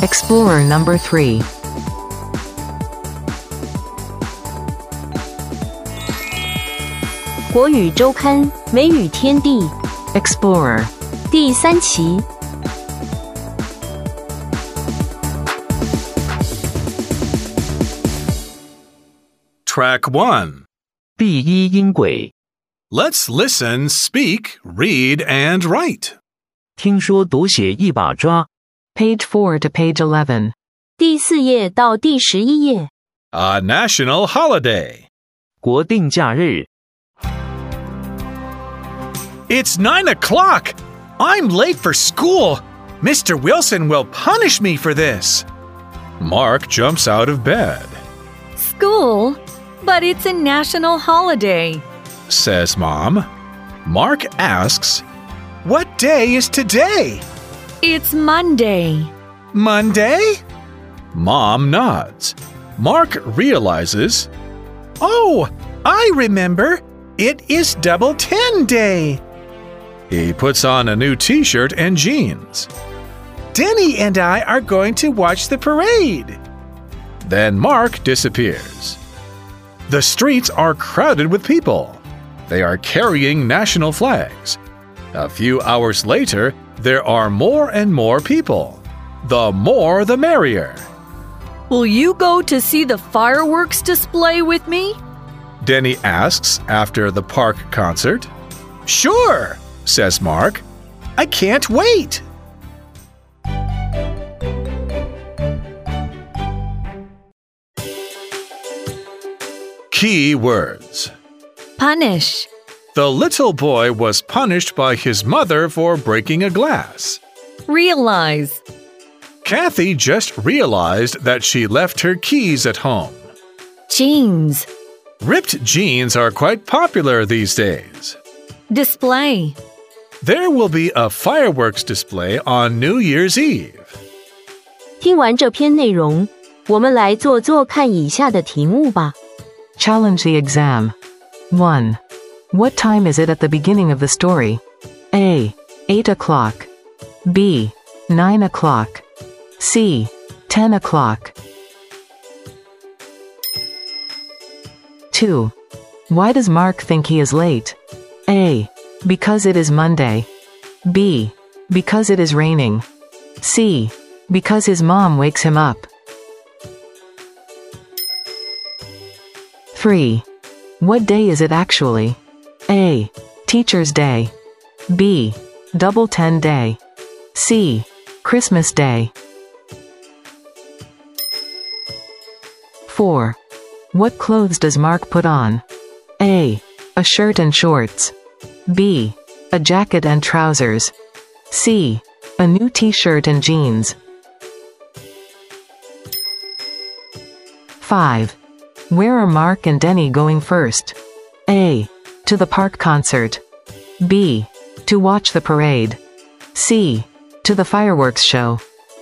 Explorer number 3. 国语周刊美语天地 Explorer. 第3期 Track 1. 第一音轨， Let's listen, speak, read, and write. 听说读写一把抓， Page 4 to page 11. 第4页到第11页 A national holiday. 国定假日， It's 9 o'clock. I'm late for school. Mr. Wilson will punish me for this. Mark jumps out of bed, School? But it's a national holiday. says Mom. Mark asks, What day is today? It's Monday. Monday? Mom nods. Mark realizes, Oh, I remember. It is Double 10 Day. He puts on a new t-shirt and jeans. Denny and I are going to watch the parade. Then Mark disappears. The streets are crowded with people. They are carrying national flags. A few hours later, there are more and more people. The more the merrier. Will you go to see the fireworks display with me? Denny asks after the park concert. Sure, says Mark. I can't wait. Key words. Punish. The little boy was punished by his mother for breaking a glass. Realize. Kathy just realized that she left her keys at home. Jeans. Ripped jeans are quite popular these days. Display. There will be a fireworks display on New Year's Eve. 听完这篇内容，我们来做做看以下的题目吧。 Challenge the exam. 1. What time is it at the beginning of the story? A. 8 o'clock. B. 9 o'clock. C. 10 o'clock. 2. Why does Mark think he is late? A. Because it is Monday. B. Because it is raining. C. Because his mom wakes him up. 3. What day is it actually? A. Teacher's Day. B. Double 10 Day. C. Christmas Day. 4. What clothes does Mark put on? A. A shirt and shorts. B. A jacket and trousers. C. A new t-shirt and jeans. 5. Where are Mark and Denny going first? A. To the park concert. B. To watch the parade. C. To the fireworks show.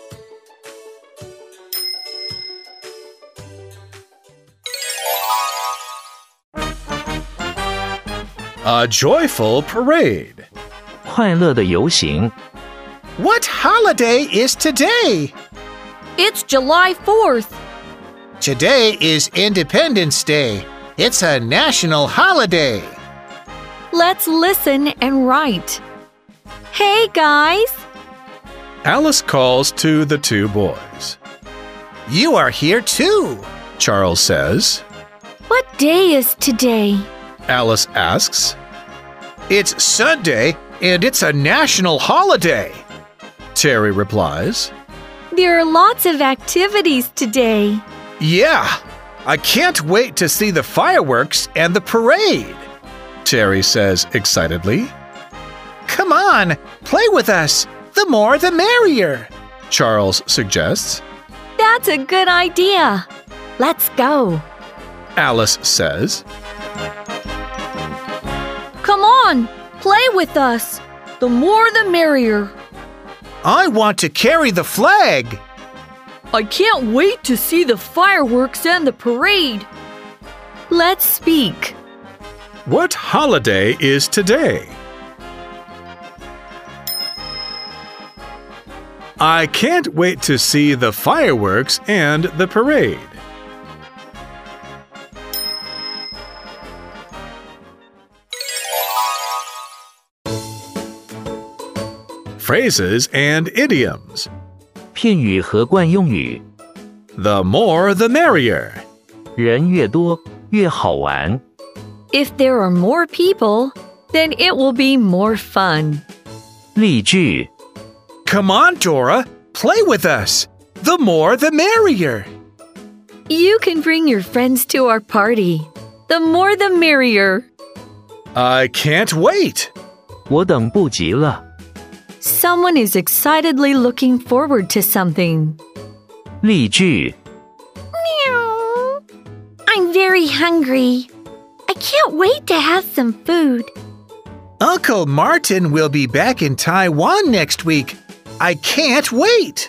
A joyful parade. 快乐的游行， What holiday is today? It's July 4th. Today is Independence Day. It's a national holiday. Let's listen and write. Hey, guys. Alice calls to the two boys. You are here too. Charles says. What day is today? Alice asks. It's Sunday and it's a national holiday. Terry replies. There are lots of activities today. Yeah, I can't wait to see the fireworks and the parade. Terry says excitedly. Come on, play with us. The more the merrier. Charles suggests. That's a good idea. Let's go. Alice says. Come on, play with us. The more the merrier. I want to carry the flag. I can't wait to see the fireworks and the parade. Let's speak. What holiday is today? I can't wait to see the fireworks and the parade. Phrases and idioms. 片语和惯用语， The more the merrier. 人越多越好玩。 If there are more people, then it will be more fun. 例句， Come on, Dora, play with us. The more the merrier. You can bring your friends to our party. The more the merrier. I can't wait. 我等不及了。 Someone is excitedly looking forward to something. 例句， Meow. I'm very hungry. I can't wait to have some food. Uncle Martin will be back in Taiwan next week. I can't wait.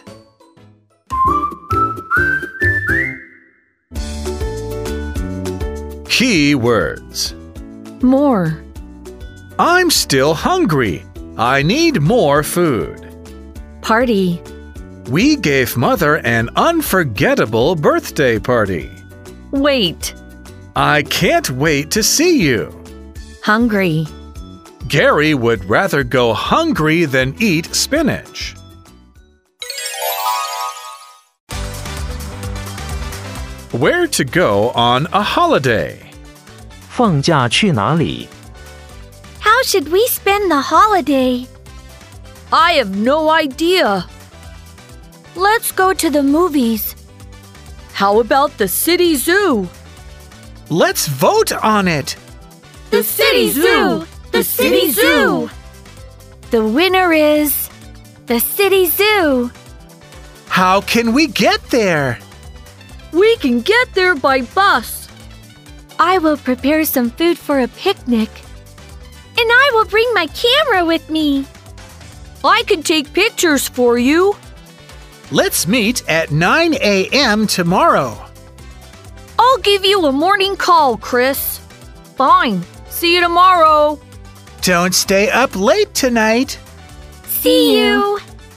Key words. More. I'm still hungry. I need more food. Party. We gave Mother an unforgettable birthday party. Wait. I can't wait to see you. Hungry. Gary would rather go hungry than eat spinach. Where to go on a holiday? 放假去哪里？ How should we spend the holiday? I have no idea. Let's go to the movies. How about the city zoo? Let's vote on it. The city zoo! The city zoo! The winner is the city zoo. How can we get there? We can get there by bus. I will prepare some food for a picnic. And I will bring my camera with me. I can take pictures for you. Let's meet at 9 a.m. tomorrow. I'll give you a morning call, Chris. Fine. See you tomorrow. Don't stay up late tonight. See you.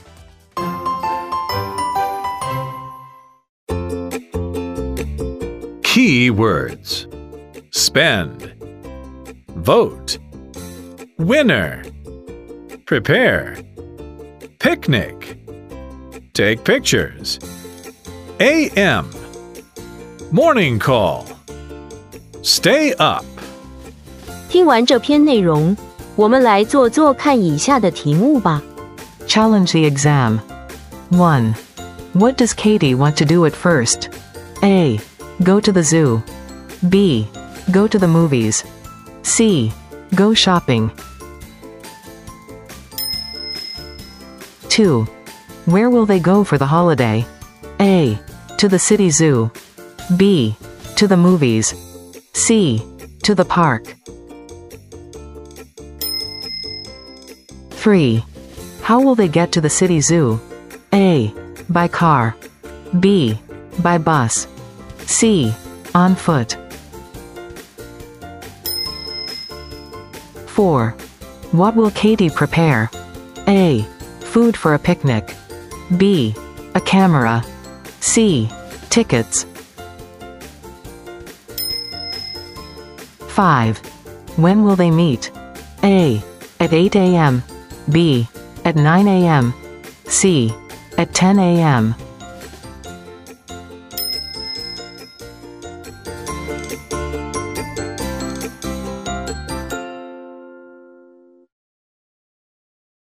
Key words. Spend. Vote. Winner. Prepare. Picnic. Take pictures. AM. Morning call. Stay up. 听完这篇内容，我们来做做看以下的题目吧。 Challenge the exam. 1. What does Katie want to do at first? A. Go to the zoo. B. Go to the movies. C. Go shopping. 2. Where will they go for the holiday? A. To the city zoo. B. To the movies. C. To the park. 3. How will they get to the city zoo? A. By car. B. By bus. C. On foot. 4. What will Katie prepare? A. Food for a picnic. B. A camera. C. Tickets. 5. When will they meet? A. At 8 a.m. B. At 9 a.m. C. At 10 a.m.